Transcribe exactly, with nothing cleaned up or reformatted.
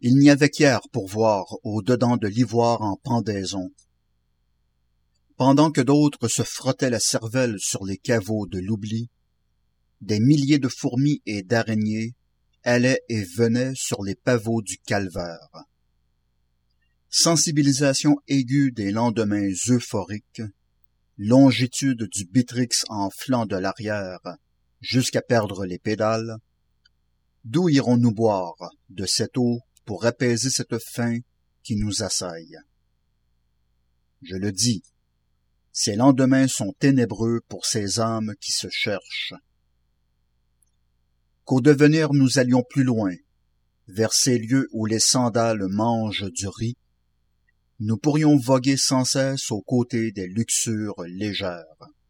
Il n'y avait qu'hier pour voir au-dedans de l'ivoire en pendaison. Pendant que d'autres se frottaient la cervelle sur les caveaux de l'oubli, des milliers de fourmis et d'araignées allaient et venaient sur les pavots du calvaire. Sensibilisation aiguë des lendemains euphoriques, longitude du Bitrix en flanc de l'arrière, jusqu'à perdre les pédales, d'où irons-nous boire de cette eau pour apaiser cette faim qui nous assaille? Je le dis, ces lendemains sont ténébreux pour ces âmes qui se cherchent. Qu'au devenir nous allions plus loin, vers ces lieux où les sandales mangent du riz, nous pourrions voguer sans cesse aux côtés des luxures légères.